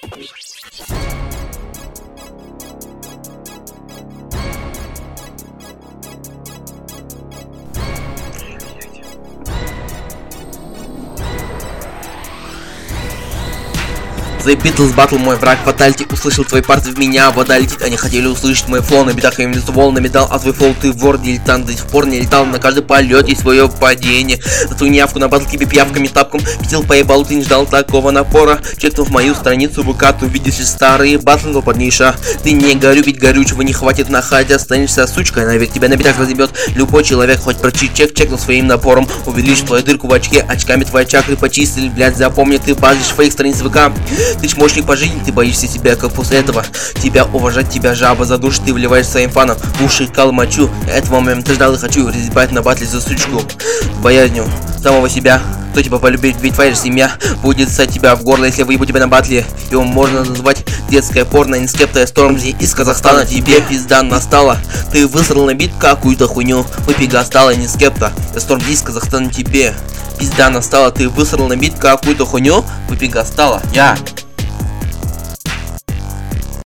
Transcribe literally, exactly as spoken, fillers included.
The Beatles Battle, мой враг фатальти. Услышал твои парты в меня, вода летит. Они хотели услышать мой флоу. На битах им лицо волны металл, а твой флоу ты вор, дилетант. До сих пор не летал, на каждый полет есть свое падение. За твою неявку на батл тебе пиявками тапком пятил по ебалу, ты не ждал такого напора. Чекнув мою страницу в ВК, ты увидишь старые батлы, но подниша. Ты не горю, ведь горючего не хватит на хаде. Останешься сучкой, навек тебя на битах разъебет любой человек. Хоть прочи чек, чекнул своим напором. Увеличь твою дырку в очке, очками твои чакры почистили. Блядь, запомни, ты базишь фейк страниц ВК. Ты чмошник по жизни, ты боишься себя, как после этого тебя уважать, тебя жаба задушит, ты вливаешь своим фанам в уши калмачу. Этого момента ждал и хочу разъебать на батле за сучку. Боязнью самого себя, кто тебя полюбит, ведь твоя же семья будет ссать тебя в горло, если выебу тебя на батле. Его можно назвать детское порно. Инскепта Стормзи из Казахстана, тебе пизда настала. Ты высрал на бит какую-то хуйню, выпига стала. Инскепта Стормзи из Казахстана, тебе пизда настала. Ты высрал на бит какую-то хуйню, выпига стала. Я